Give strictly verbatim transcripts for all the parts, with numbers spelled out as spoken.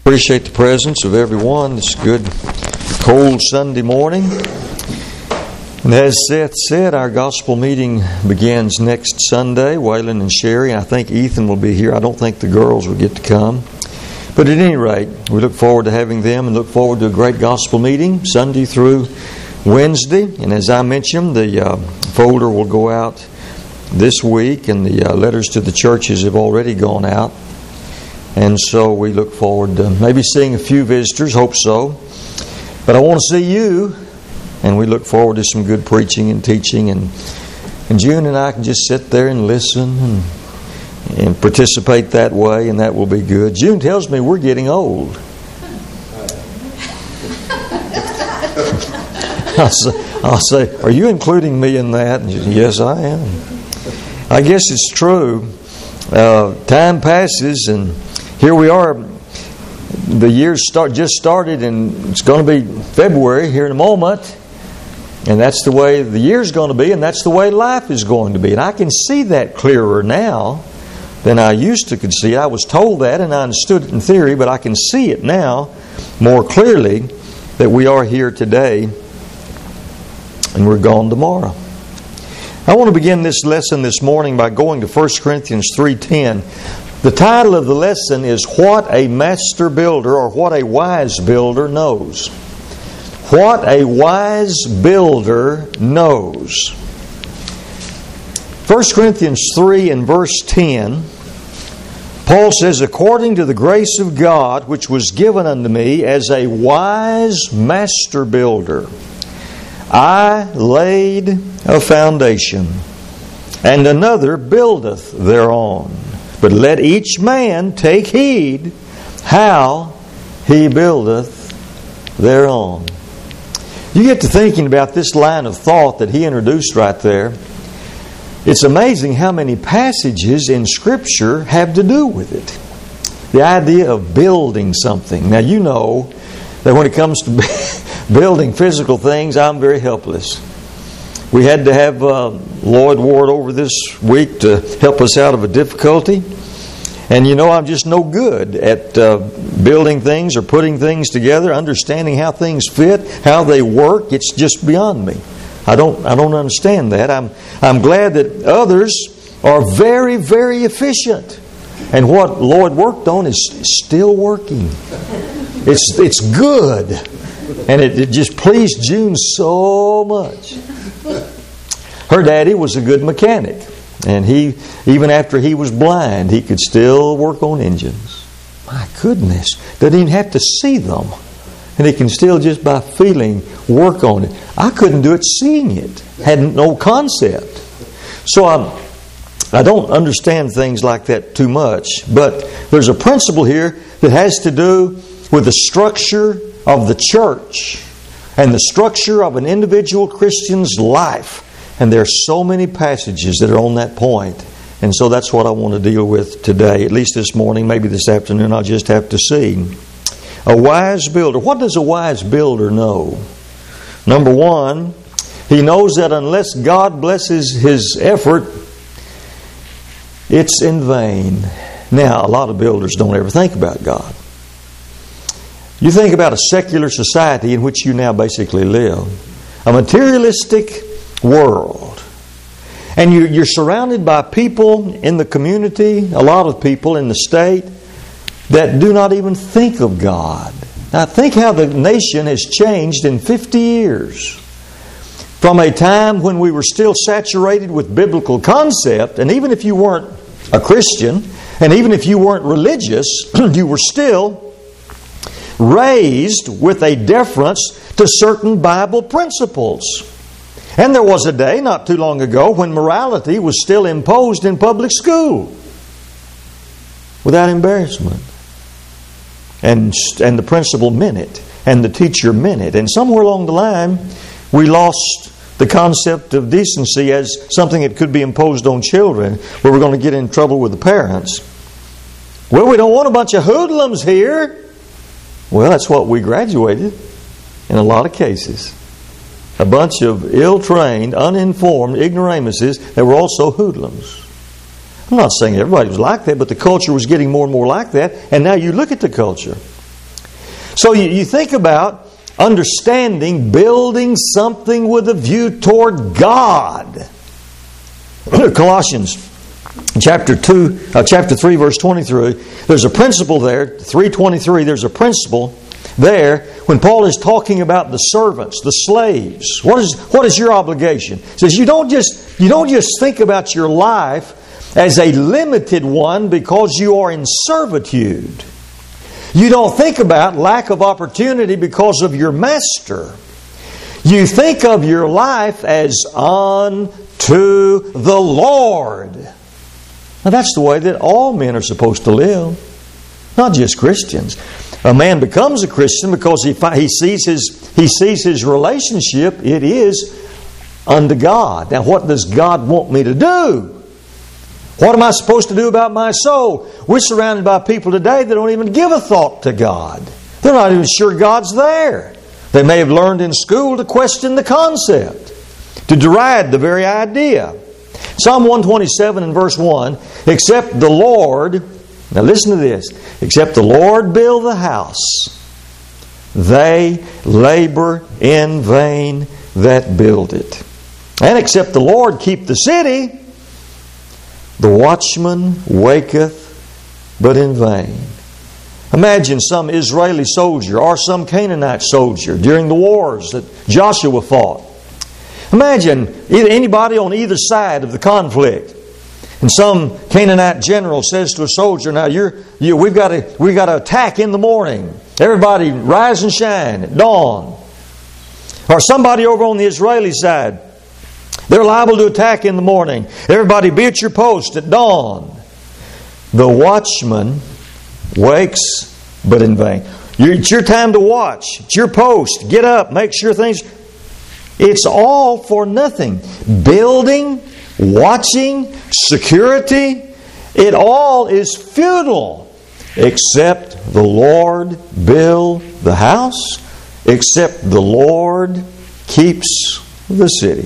Appreciate the presence of everyone this good cold Sunday morning. And as Seth said, our gospel meeting begins next Sunday. Waylon and Sherry, I think Ethan will be here. I don't think the girls will get to come. But at any rate, we look forward to having them and look forward to a great gospel meeting Sunday through Wednesday. And as I mentioned, the uh, folder will go out this week, and the uh, letters to the churches have already gone out. And so we look forward to maybe seeing a few visitors, hope so. But I want to see you, and we look forward to some good preaching and teaching. And, and June and I can just sit there and listen and, and participate that way, and that will be good. June tells me we're getting old. I'll say, I'll say, are you including me in that? And she said, yes, I am. I guess it's true. Uh, time passes, and here we are. The year's start just started, and it's going to be February here in a moment. And that's the way the year's going to be, and that's the way life is going to be. And I can see that clearer now than I used to could see. I was told that, and I understood it in theory, but I can see it now more clearly that we are here today, and we're gone tomorrow. I want to begin this lesson this morning by going to First Corinthians three ten. The title of the lesson is What a Master Builder, or What a Wise Builder Knows. What a wise builder knows. First Corinthians three and verse ten, Paul says, according to the grace of God which was given unto me as a wise master builder, I laid a foundation, and another buildeth thereon. But let each man take heed how he buildeth thereon. You get to thinking about this line of thought that he introduced right there. It's amazing how many passages in Scripture have to do with it. The idea of building something. Now you know that when it comes to building physical things, I'm very helpless. We had to have uh, Lloyd Ward over this week to help us out of a difficulty. And you know, I'm just no good at uh, building things or putting things together, understanding how things fit, how they work. It's just beyond me. I don't I don't understand that. I'm I'm glad that others are very, very efficient. And what Lloyd worked on is still working. It's it's good. And it, it just pleased June so much. Her daddy was a good mechanic. And he, even after he was blind, he could still work on engines. My goodness. Doesn't even have to see them. And he can still just by feeling work on it. I couldn't do it seeing it. Had no concept. So I'm, I don't understand things like that too much. But there's a principle here that has to do with the structure of the church and the structure of an individual Christian's life. And there are so many passages that are on that point. And so that's what I want to deal with today. At least this morning, maybe this afternoon, I'll just have to see. A wise builder. What does a wise builder know? Number one, he knows that unless God blesses his effort, it's in vain. Now, a lot of builders don't ever think about God. You think about a secular society in which you now basically live. A materialistic world. And you, you're surrounded by people in the community, a lot of people in the state, that do not even think of God. Now think how the nation has changed in fifty years. From a time when we were still saturated with biblical concept, and even if you weren't a Christian, and even if you weren't religious, you were still raised with a deference to certain Bible principles. And there was a day not too long ago when morality was still imposed in public school without embarrassment. And, and the principal meant it. And the teacher meant it. And somewhere along the line, we lost the concept of decency as something that could be imposed on children, where we're going to get in trouble with the parents. Well, we don't want a bunch of hoodlums here. Well, that's what we graduated in a lot of cases. A bunch of ill-trained, uninformed ignoramuses that were also hoodlums. I'm not saying everybody was like that, but the culture was getting more and more like that. And now you look at the culture. So you, you think about understanding, building something with a view toward God. Colossians chapter two, uh, chapter three, verse twenty-three. There's a principle there. three twenty-three. There's a principle there when Paul is talking about the servants, the slaves. What is what is your obligation? He says you don't just you don't just think about your life as a limited one because you are in servitude. You don't think about lack of opportunity because of your master. You think of your life as unto the Lord. Now that's the way that all men are supposed to live, not just Christians. A man becomes a Christian because he he sees his he sees his relationship, it is unto God. Now what does God want me to do? What am I supposed to do about my soul? We're surrounded by people today that don't even give a thought to God. They're not even sure God's there. They may have learned in school to question the concept, to deride the very idea. Psalm one twenty-seven and verse one, except the Lord, now listen to this, except the Lord build the house, they labor in vain that build it. And except the Lord keep the city, the watchman waketh but in vain. Imagine some Israeli soldier or some Canaanite soldier during the wars that Joshua fought. Imagine anybody on either side of the conflict, and some Canaanite general says to a soldier, "Now you're, you, we've got to, we've got to attack in the morning. Everybody rise and shine at dawn." Or somebody over on the Israeli side, they're liable to attack in the morning. Everybody be at your post at dawn. The watchman wakes, but in vain. It's your time to watch. It's your post. Get up. Make sure things... It's all for nothing. Building, watching, security, it all is futile. Except the Lord build the house. Except the Lord keeps the city.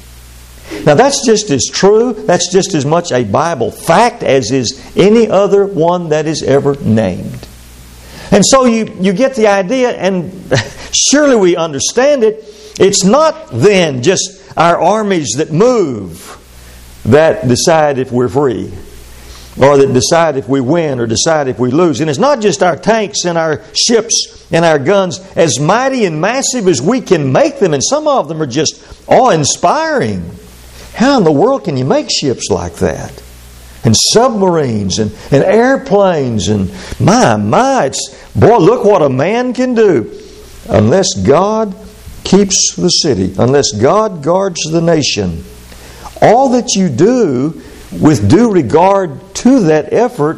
Now that's just as true, that's just as much a Bible fact as is any other one that is ever named. And so you, you get the idea, and surely we understand it. It's not then just our armies that move that decide if we're free, or that decide if we win or decide if we lose. And it's not just our tanks and our ships and our guns, as mighty and massive as we can make them, and some of them are just awe-inspiring. How in the world can you make ships like that? And submarines and, and airplanes and my, my, it's, boy, look what a man can do. Unless God keeps the city, unless God guards the nation, all that you do with due regard to that effort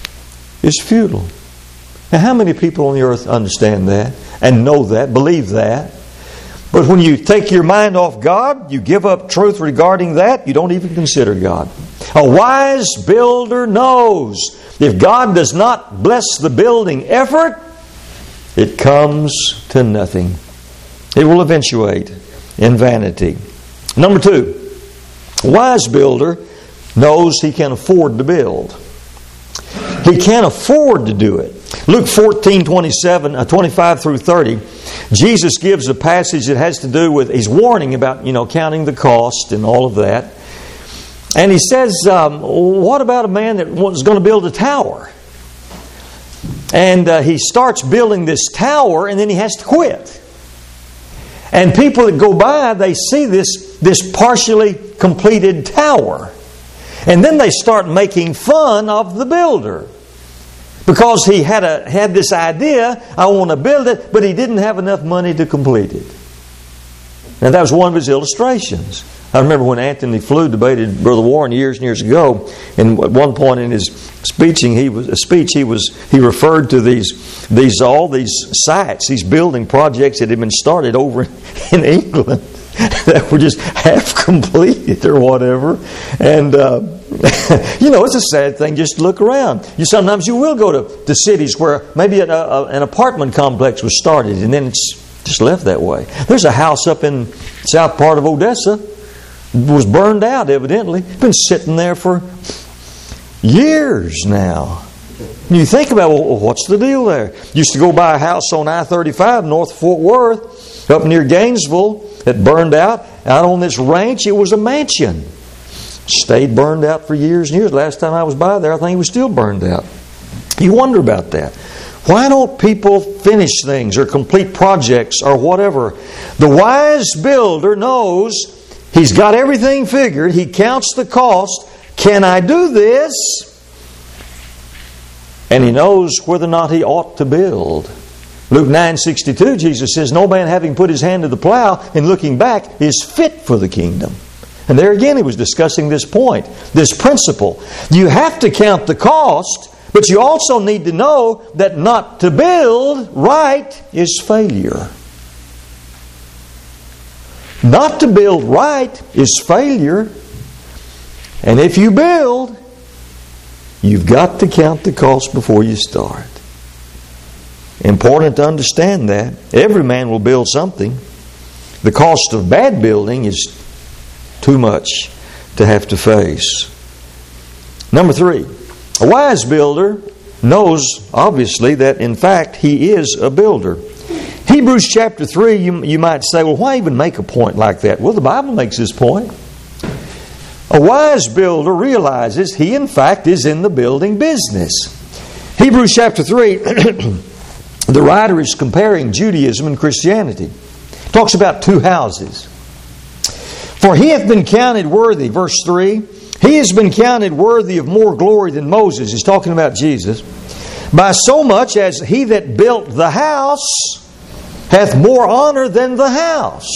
is futile. Now, how many people on the earth understand that and know that, believe that? But when you take your mind off God, you give up truth regarding that, you don't even consider God. A wise builder knows if God does not bless the building effort, it comes to nothing. It will eventuate in vanity. Number two, a wise builder knows he can afford to build. He can't afford to do it. Luke fourteen, twenty-seven, uh, twenty-five through thirty, Jesus gives a passage that has to do with, he's warning about, you know, counting the cost and all of that. And he says, um, what about a man that was going to build a tower? And uh, he starts building this tower, and then he has to quit. And people that go by, they see this, this partially completed tower. And then they start making fun of the builder. Because he had a had this idea, I want to build it, but he didn't have enough money to complete it. And that was one of his illustrations. I remember when Anthony Flew debated Brother Warren years and years ago, and at one point in his speeching, he was a speech he was he referred to these these all these sites, these building projects that had been started over in England that were just half completed or whatever. And uh, you know, it's a sad thing just to look around. You sometimes you will go to, to cities where maybe an, a, an apartment complex was started and then it's just left that way. There's a house up in south part of Odessa, was burned out evidently. Been sitting there for years now. You think about, well, what's the deal there? Used to go buy a house on I thirty-five north of Fort Worth, up near Gainesville, that burned out. Out on this ranch, it was a mansion. Stayed burned out for years and years. Last time I was by there, I think it was still burned out. You wonder about that. Why don't people finish things or complete projects or whatever? The wise builder knows he's got everything figured. He counts the cost. Can I do this? And he knows whether or not he ought to build. Luke nine sixty-two, Jesus says, no man having put his hand to the plow and looking back is fit for the kingdom. And there again he was discussing this point, this principle. You have to count the cost, but you also need to know that not to build right is failure. Not to build right is failure. And if you build, you've got to count the cost before you start. Important to understand that. Every man will build something. The cost of bad building is too much to have to face. Number three, a wise builder knows, obviously, that in fact he is a builder. Hebrews chapter three, you, you might say, well, why even make a point like that? Well, the Bible makes this point. A wise builder realizes he, in fact, is in the building business. Hebrews chapter three, the writer is comparing Judaism and Christianity. He talks about two houses. For he hath been counted worthy, verse three, he has been counted worthy of more glory than Moses. He's talking about Jesus. By so much as he that built the house hath more honor than the house.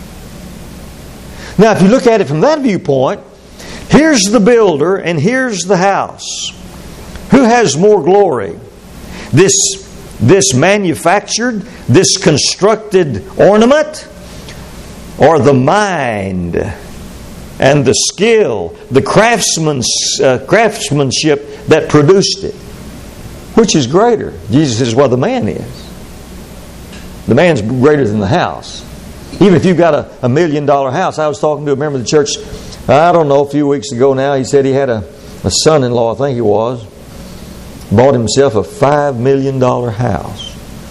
Now, if you look at it from that viewpoint, here's the builder and here's the house. Who has more glory? This, this manufactured, this constructed ornament, or the mind and the skill, the craftsman's, uh, craftsmanship that produced it? Which is greater? Jesus says, well, the man is. The man's greater than the house. Even if you've got a, a million dollar house. I was talking to a member of the church, I don't know, a few weeks ago now. He said he had a, a son-in-law, I think he was, bought himself a five million dollar house.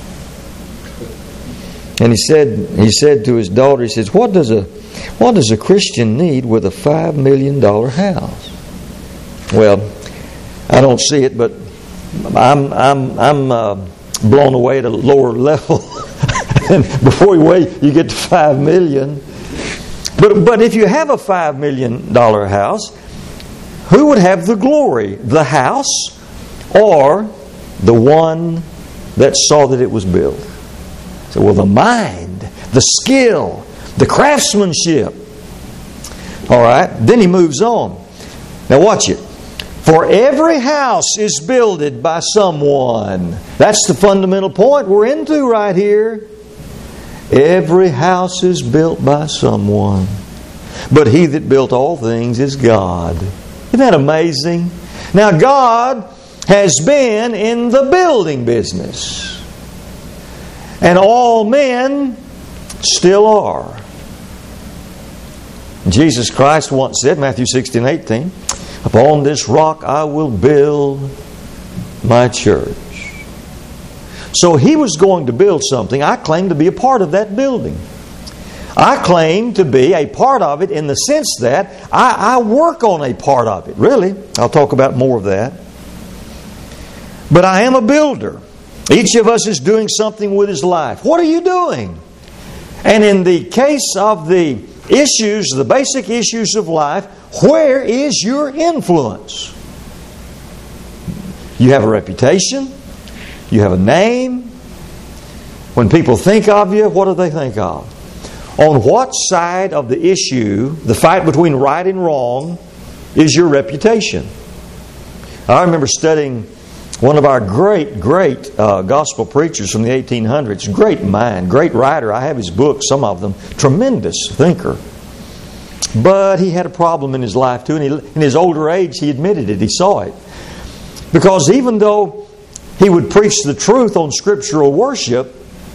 And he said he said to his daughter, he says, what does a what does a Christian need with a five million dollar house? Well, I don't see it, but I'm I'm I'm uh, blown away at a lower level. And before you wait, you get to five million. But but if you have a five million dollar house, who would have the glory? The house or the one that saw that it was built? So, well, the mind, the skill, the craftsmanship. All right. Then he moves on. Now watch it. For every house is builded by someone. That's the fundamental point we're into right here. Every house is built by someone. But he that built all things is God. Isn't that amazing? Now God has been in the building business. And all men still are. Jesus Christ once said, Matthew sixteen eighteen, upon this rock I will build my church. So he was going to build something. I claim to be a part of that building. I claim to be a part of it in the sense that I, I work on a part of it. Really. I'll talk about more of that. But I am a builder. Each of us is doing something with his life. What are you doing? And in the case of the issues, the basic issues of life, where is your influence? You have a reputation. You have a name. When people think of you, what do they think of? On what side of the issue, the fight between right and wrong, is your reputation? I remember studying one of our great, great uh, gospel preachers from the eighteen hundreds. Great mind, great writer. I have his books, some of them. Tremendous thinker. But he had a problem in his life too. And he, in his older age, he admitted it. He saw it. Because even though he would preach the truth on scriptural worship,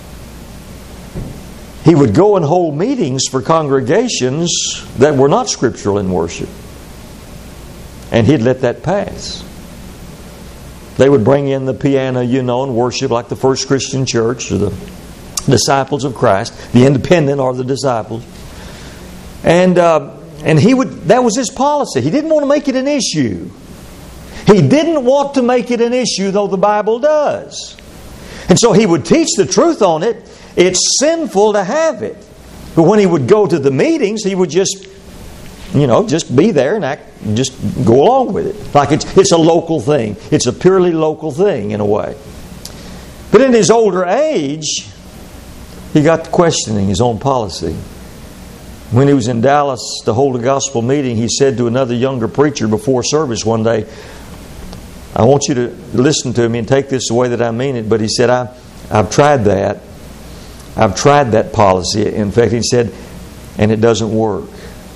he would go and hold meetings for congregations that were not scriptural in worship. And he'd let that pass. They would bring in the piano, you know, and worship like the first Christian church or the disciples of Christ, the independent or the disciples. And uh, and he would that was his policy. He didn't want to make it an issue. He didn't want to make it an issue, though the Bible does. And so he would teach the truth on it. It's sinful to have it. But when he would go to the meetings, he would just, you know, just be there and act, just go along with it. Like it's, it's a local thing. It's a purely local thing in a way. But in his older age, he got to questioning his own policy. When he was in Dallas to hold a gospel meeting, he said to another younger preacher before service one day, I want you to listen to me and take this the way that I mean it. But he said, I, I've tried that. I've tried that policy. In fact, he said, and it doesn't work.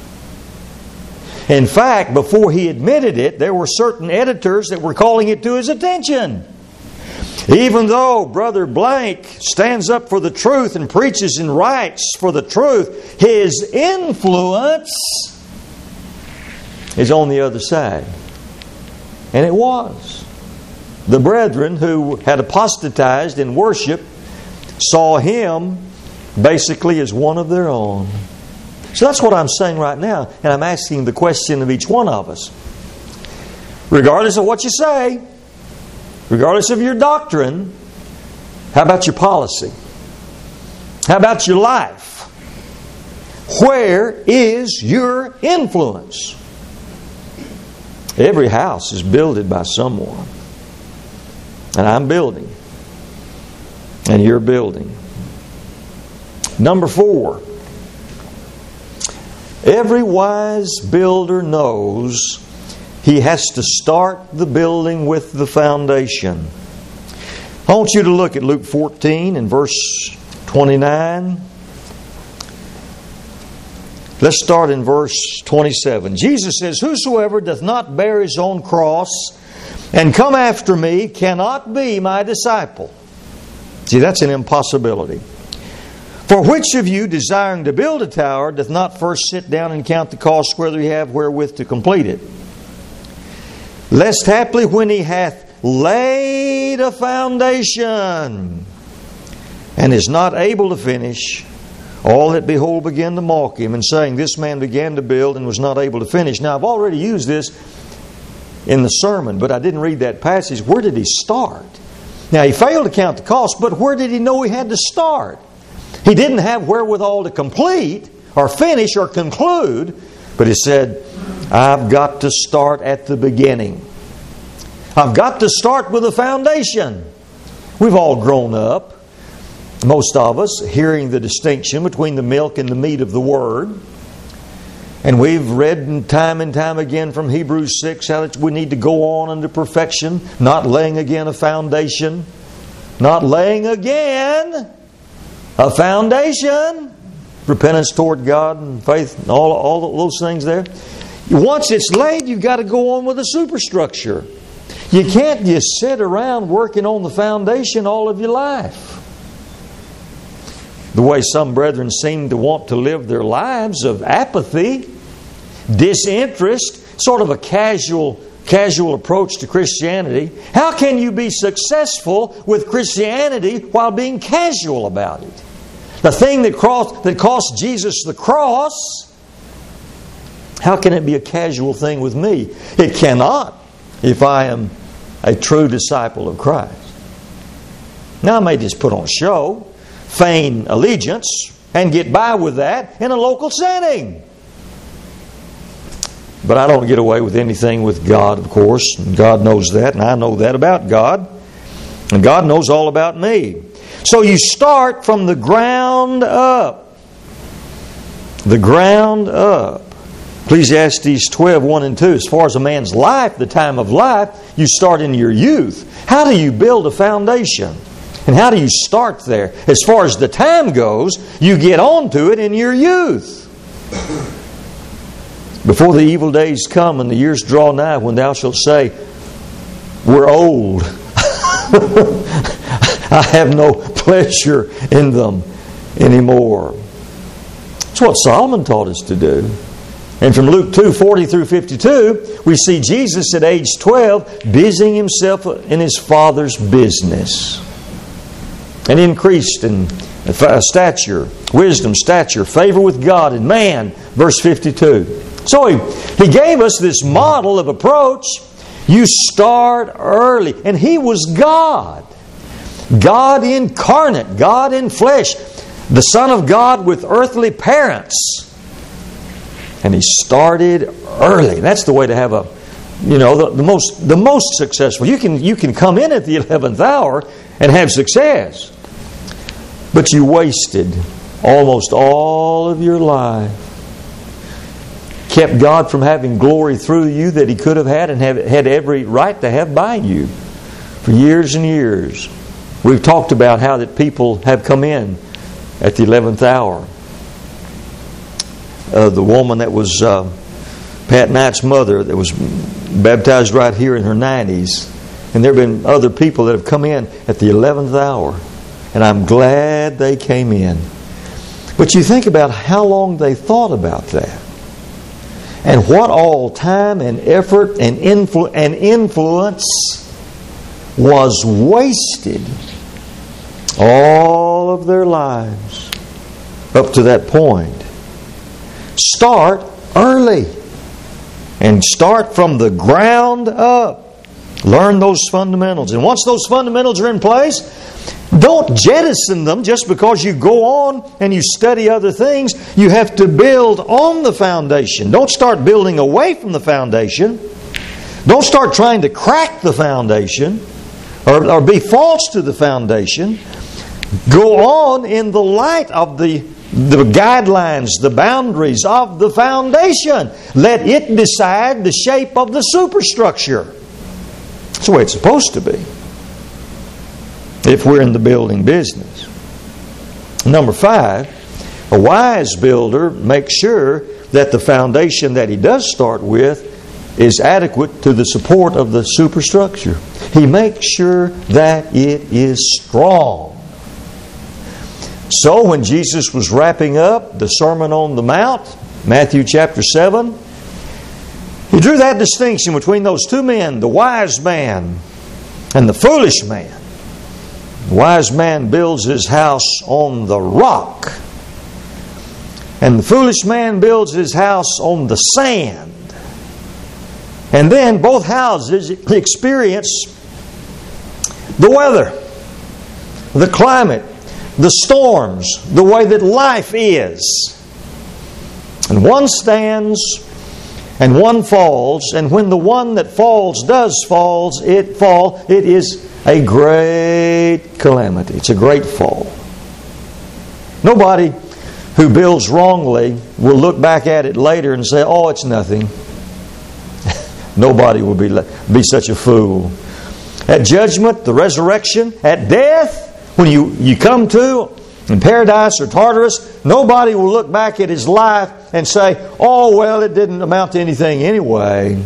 In fact, before he admitted it, there were certain editors that were calling it to his attention. Even though Brother Blank stands up for the truth and preaches and writes for the truth, his influence is on the other side. And it was. The brethren who had apostatized in worship saw him basically as one of their own. So that's what I'm saying right now. And I'm asking the question of each one of us. Regardless of what you say, regardless of your doctrine, how about your policy? How about your life? Where is your influence? Every house is builded by someone. And I'm building. And you're building. Number four. Every wise builder knows he has to start the building with the foundation. I want you to look at Luke fourteen and verse twenty-nine. Let's start in verse twenty-seven. Jesus says, whosoever doth not bear his own cross and come after me cannot be my disciple. See, that's an impossibility. For which of you, desiring to build a tower, doth not first sit down and count the cost, whether he have wherewith to complete it? Lest haply when he hath laid a foundation and is not able to finish, all that behold begin to mock him, and saying, this man began to build and was not able to finish. Now, I've already used this in the sermon, but I didn't read that passage. Where did he start? Now, he failed to count the cost, but where did he know he had to start? He didn't have wherewithal to complete or finish or conclude, but he said, I've got to start at the beginning. I've got to start with a foundation. We've all grown up, most of us, hearing the distinction between the milk and the meat of the Word. And we've read time and time again from Hebrews six how that we need to go on unto perfection, not laying again a foundation, not laying again a foundation, repentance toward God and faith, and all, all those things there. Once it's laid, you've got to go on with the superstructure. You can't just sit around working on the foundation all of your life. The way some brethren seem to want to live their lives of apathy, disinterest, sort of a casual, casual approach to Christianity. How can you be successful with Christianity while being casual about it? The thing that cost, that cost Jesus the cross, how can it be a casual thing with me? It cannot if I am a true disciple of Christ. Now I may just put on show, feign allegiance, and get by with that in a local setting. But I don't get away with anything with God, of course. And God knows that, and I know that about God. And God knows all about me. So you start from the ground up. The ground up. Ecclesiastes twelve, one and two. As far as a man's life, the time of life, you start in your youth. How do you build a foundation? And how do you start there? As far as the time goes, you get onto it in your youth. Before the evil days come and the years draw nigh, when thou shalt say, we're old. I have no pleasure in them anymore. That's what Solomon taught us to do. And from Luke two, forty through fifty-two, we see Jesus at age twelve busying himself in his Father's business. And increased in stature, wisdom, stature, favor with God and man. Verse fifty-two. So he, he gave us this model of approach. You start early. And He was God. God incarnate. God in flesh. The Son of God with earthly parents. And He started early. That's the way to have a, you know, the, the most the most successful. You can you can come in at the eleventh hour and have success. But you wasted almost all of your life. Kept God from having glory through you that He could have had and have, had every right to have by you for years and years. We've talked about how that people have come in at the eleventh hour. Uh, the woman that was uh, Pat Knight's mother that was baptized right here in her nineties. And there have been other people that have come in at the eleventh hour. And I'm glad they came in. But you think about how long they thought about that. And what all time and effort and, influ- and influence was wasted. All of their lives up to that point. Start early. And start from the ground up. Learn those fundamentals. And once those fundamentals are in place, don't jettison them just because you go on and you study other things. You have to build on the foundation. Don't start building away from the foundation. Don't start trying to crack the foundation or, or be false to the foundation. Go on in the light of the, the guidelines, the boundaries of the foundation. Let it decide the shape of the superstructure. That's the way it's supposed to be. If we're in the building business. Number five, a wise builder makes sure that the foundation that he does start with is adequate to the support of the superstructure. He makes sure that it is strong. So when Jesus was wrapping up the Sermon on the Mount, Matthew chapter seven, He drew that distinction between those two men, the wise man and the foolish man. The wise man builds his house on the rock, and the foolish man builds his house on the sand. And then both houses experience the weather, the climate, the storms, the way that life is. And one stands and one falls, and when the one that falls does falls, it fall, it is a great calamity. It's a great fall. Nobody who builds wrongly will look back at it later and say, oh, it's nothing. Nobody will be, be such a fool. At judgment, the resurrection, at death, when you, you come to in paradise or Tartarus, nobody will look back at his life and say, oh, well, it didn't amount to anything anyway.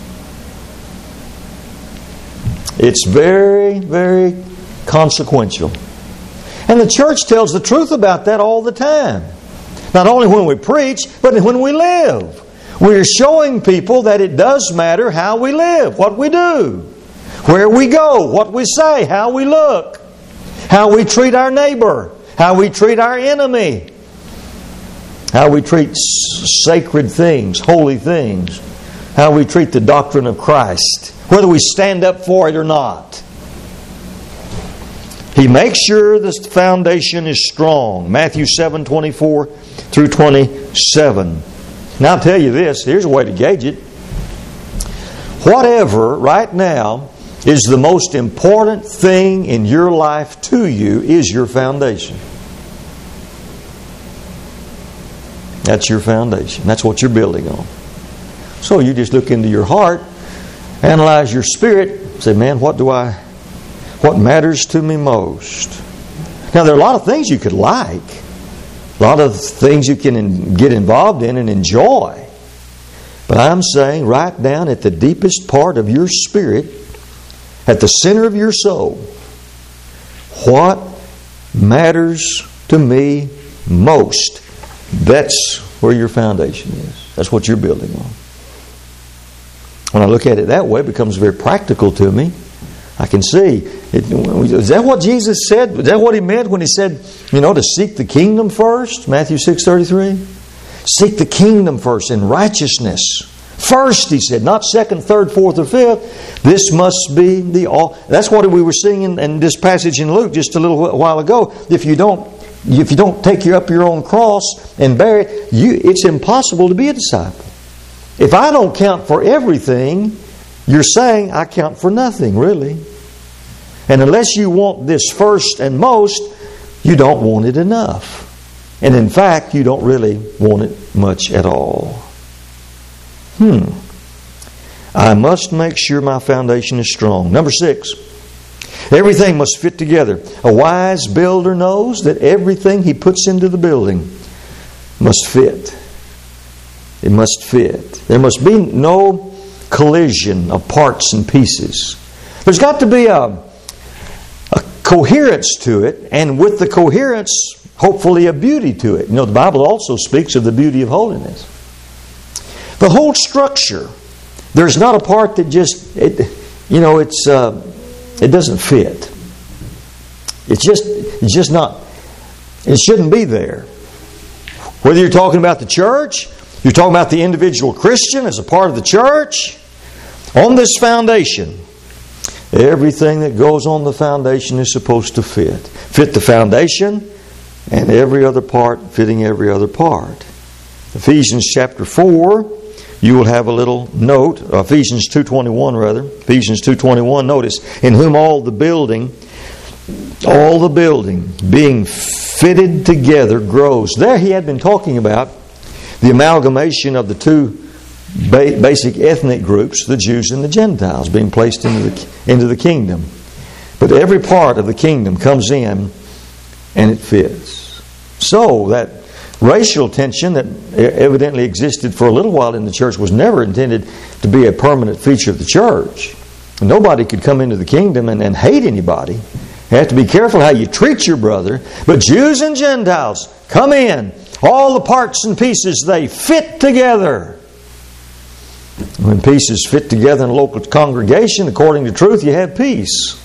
It's very, very consequential. And the church tells the truth about that all the time. Not only when we preach, but when we live. We're showing people that it does matter how we live, what we do, where we go, what we say, how we look, how we treat our neighbor, how we treat our enemy, how we treat sacred things, holy things, how we treat the doctrine of Christ, whether we stand up for it or not. He makes sure the foundation is strong. Matthew seven, twenty-four through twenty-seven. Now I'll tell you this, here's a way to gauge it. Whatever right now is the most important thing in your life to you is your foundation. That's your foundation. That's what you're building on. So you just look into your heart, analyze your spirit, say, man, what do I, what matters to me most? Now there are a lot of things you could like. A lot of things you can get involved in and enjoy. But I'm saying right down at the deepest part of your spirit, at the center of your soul, what matters to me most? That's where your foundation is. That's what you're building on. When I look at it that way, it becomes very practical to me. I can see. It, is that what Jesus said? Is that what He meant when He said, you know, to seek the kingdom first? Matthew six thirty-three. Seek the kingdom first in righteousness. First, He said, not second, third, fourth, or fifth. This must be the all. That's what we were seeing in, in this passage in Luke just a little while ago. If you don't, if you don't take you up your own cross and bear it, you, it's impossible to be a disciple. If I don't count for everything, you're saying I count for nothing, really. And unless you want this first and most, you don't want it enough. And in fact, you don't really want it much at all. Hmm. I must make sure my foundation is strong. Number six, everything must fit together. A wise builder knows that everything he puts into the building must fit. It must fit. There must be no collision of parts and pieces. There's got to be a, a coherence to it, and with the coherence, hopefully a beauty to it. You know, the Bible also speaks of the beauty of holiness. The whole structure, there's not a part that just, it, you know, it's uh, it doesn't fit. It's just, it's just not, it shouldn't be there. Whether you're talking about the church, you're talking about the individual Christian as a part of the church, on this foundation, everything that goes on the foundation is supposed to fit. Fit the foundation and every other part fitting every other part. Ephesians chapter four, you will have a little note, Ephesians two twenty-one rather, Ephesians two twenty-one, notice, in whom all the building, all the building being fitted together grows. There he had been talking about the amalgamation of the two ba- basic ethnic groups, the Jews and the Gentiles, being placed into the, into the kingdom. But every part of the kingdom comes in and it fits. So that racial tension that evidently existed for a little while in the church was never intended to be a permanent feature of the church. Nobody could come into the kingdom and, and hate anybody. You have to be careful how you treat your brother. But Jews and Gentiles, come in. All the parts and pieces, they fit together. When pieces fit together in a local congregation, according to truth, you have peace.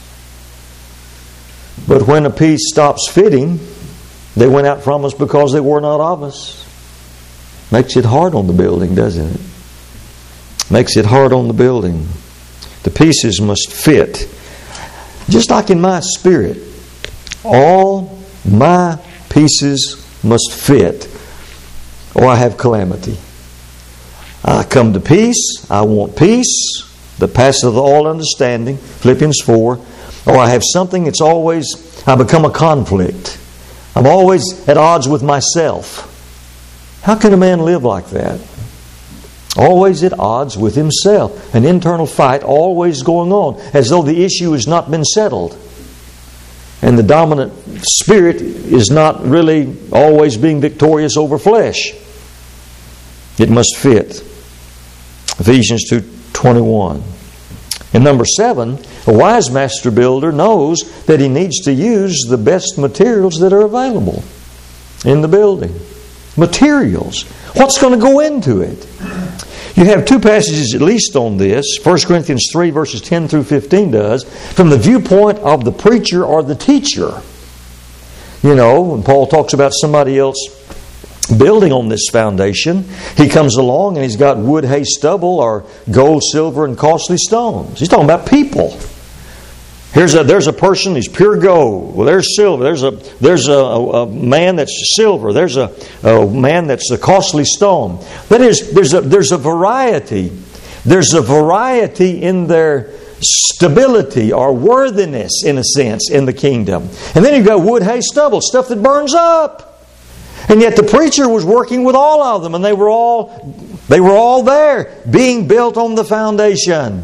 But when a piece stops fitting, they went out from us because they were not of us. Makes it hard on the building, doesn't it? Makes it hard on the building. The pieces must fit. Just like in my spirit, all my pieces must fit, or I have calamity. I come to peace, I want peace, that passeth all understanding, Philippians four, or I have something that's always, I become a conflict. I'm always at odds with myself. How can a man live like that? Always at odds with himself. An internal fight always going on, as though the issue has not been settled. And the dominant spirit is not really always being victorious over flesh. It must fit. Ephesians two twenty-one. And number seven, a wise master builder knows that he needs to use the best materials that are available in the building. Materials. What's going to go into it? You have two passages at least on this. First Corinthians three verses ten through fifteen does. From the viewpoint of the preacher or the teacher. You know, when Paul talks about somebody else building on this foundation, he comes along and he's got wood, hay, stubble, or gold, silver, and costly stones. He's talking about people. Here's a, there's a person who's pure gold. Well, there's silver. There's a there's a, a, a man that's silver. There's a, a man that's a costly stone. That is, there's a there's a variety. There's a variety in their stability or worthiness, in a sense, in the kingdom. And then you've got wood, hay, stubble, stuff that burns up. And yet the preacher was working with all of them, and they were all they were all there, being built on the foundation.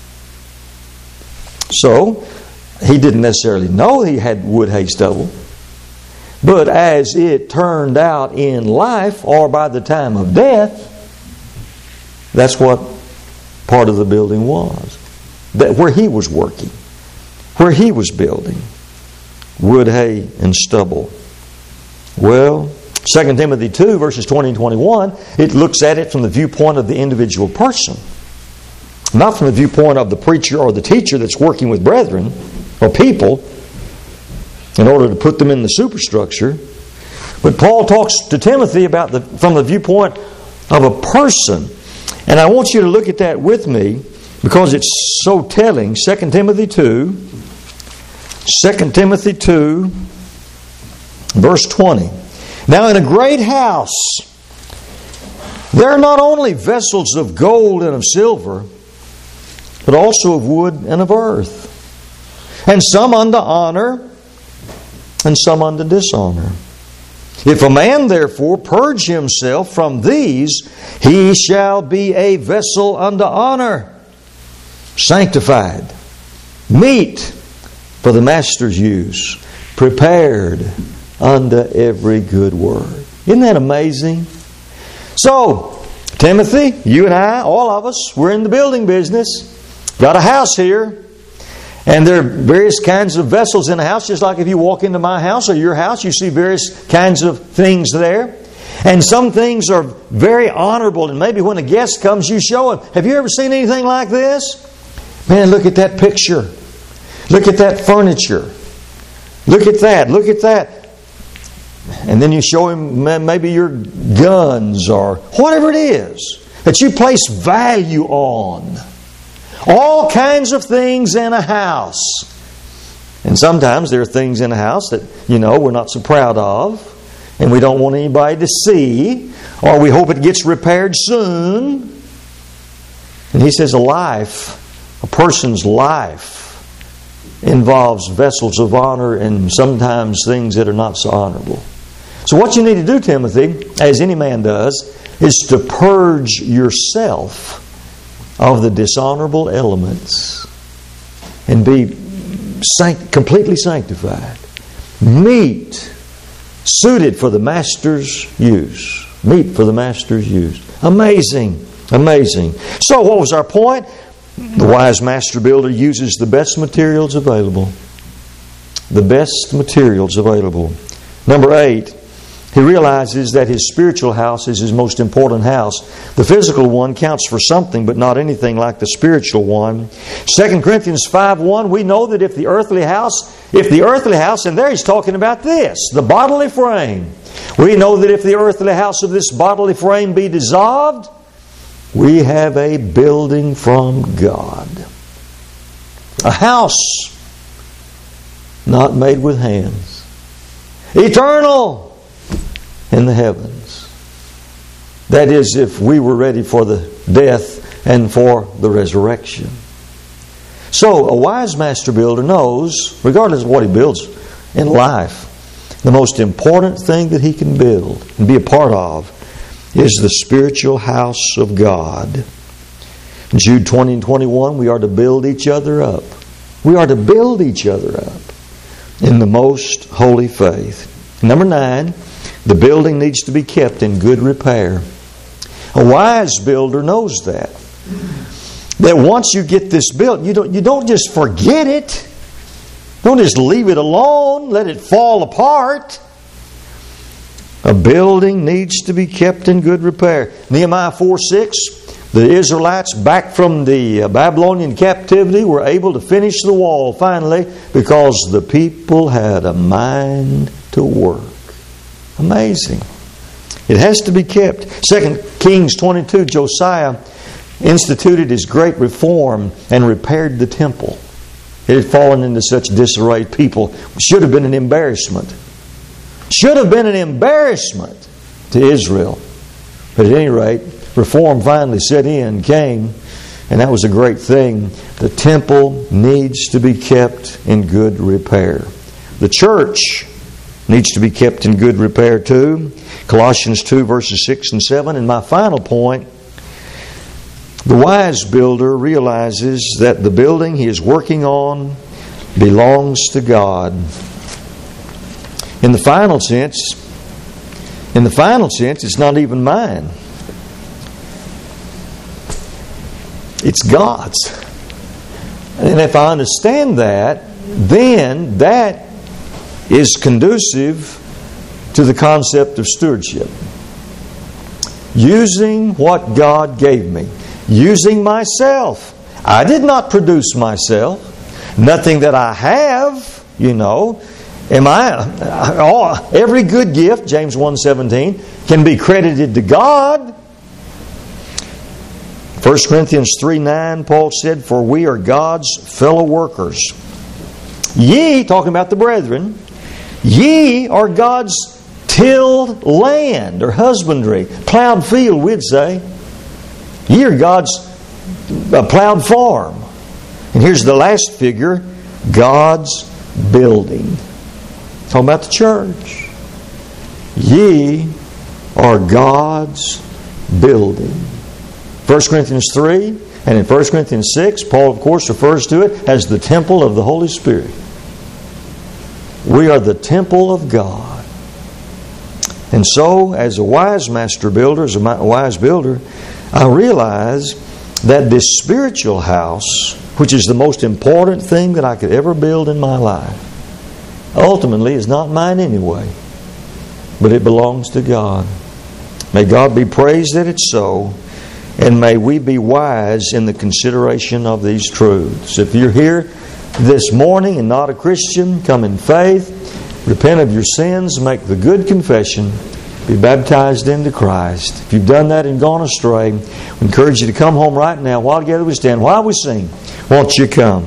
So, he didn't necessarily know he had wood, hay, stubble. But as it turned out in life, or by the time of death, that's what part of the building was. That where he was working, where he was building. Wood, hay, and stubble. Well, Second Timothy two, verses twenty and twenty-one, it looks at it from the viewpoint of the individual person. Not from the viewpoint of the preacher or the teacher that's working with brethren or people in order to put them in the superstructure. But Paul talks to Timothy about the from the viewpoint of a person. And I want you to look at that with me because it's so telling. Second Timothy two. Second Timothy two, verse twenty. Now in a great house there are not only vessels of gold and of silver, but also of wood and of earth, and some unto honor, and some unto dishonor. If a man therefore purge himself from these, he shall be a vessel unto honor, sanctified, meet for the master's use, prepared unto every good work. Isn't that amazing? So, Timothy, you and I, all of us, we're in the building business. Got a house here. And there are various kinds of vessels in a house. Just like if you walk into my house or your house, you see various kinds of things there. And some things are very honorable. And maybe when a guest comes, you show them. Have you ever seen anything like this? Man, look at that picture. Look at that furniture. Look at that. Look at that. And then you show him maybe your guns or whatever it is that you place value on. All kinds of things in a house. And sometimes there are things in a house that, you know, we're not so proud of. And we don't want anybody to see. Or we hope it gets repaired soon. And he says a life, a person's life, involves vessels of honor and sometimes things that are not so honorable. So what you need to do, Timothy, as any man does, is to purge yourself of the dishonorable elements and be sanct- completely sanctified. Meet, suited for the master's use. Meet for the master's use. Amazing. Amazing. So what was our point? The wise master builder uses the best materials available. The best materials available. Number eight, he realizes that his spiritual house is his most important house. The physical one counts for something, but not anything like the spiritual one. Second Corinthians five one, we know that if the earthly house, if the earthly house, and there he's talking about this, the bodily frame. We know that if the earthly house of this bodily frame be dissolved, we have a building from God. A house not made with hands. Eternal in the heavens. That is, if we were ready for the death and for the resurrection. So, a wise master builder knows, regardless of what he builds in life, the most important thing that he can build and be a part of is the spiritual house of God. In Jude twenty and twenty-one, we are to build each other up. We are to build each other up in the most holy faith. Number nine, the building needs to be kept in good repair. A wise builder knows that. That once you get this built, you don't, you don't just forget it. Don't just leave it alone, let it fall apart. A building needs to be kept in good repair. Nehemiah four six, the Israelites back from the Babylonian captivity were able to finish the wall finally because the people had a mind to work. Amazing. It has to be kept. Second Kings twenty-two, Josiah instituted his great reform and repaired the temple. It had fallen into such disarray. People should have been an embarrassment. Should have been an embarrassment to Israel. But at any rate, reform finally set in, came, and that was a great thing. The temple needs to be kept in good repair. The church needs to be kept in good repair too. Colossians two verses six and seven. And my final point, the wise builder realizes that the building he is working on belongs to God. In the final sense, in the final sense, it's not even mine. It's God's. And if I understand that, then that is conducive to the concept of stewardship. Using what God gave me. Using myself. I did not produce myself. Nothing that I have, you know. Am I? Oh, every good gift, James one seventeen, can be credited to God. First Corinthians three nine, Paul said, "For we are God's fellow workers. Ye," talking about the brethren, "ye are God's tilled land," or husbandry, plowed field, we'd say. Ye are God's uh, plowed farm. And here's the last figure, God's building. Talking about the church. Ye are God's building. First Corinthians three and in First Corinthians six, Paul, of course, refers to it as the temple of the Holy Spirit. We are the temple of God. And so, as a wise master builder, as a wise builder, I realize that this spiritual house, which is the most important thing that I could ever build in my life, ultimately is not mine anyway, but it belongs to God. May God be praised that it's so, and may we be wise in the consideration of these truths. If you're here this morning and not a Christian, come in faith, repent of your sins, make the good confession, be baptized into Christ. If you've done that and gone astray, we encourage you to come home right now while together we stand, while we sing. Won't you come?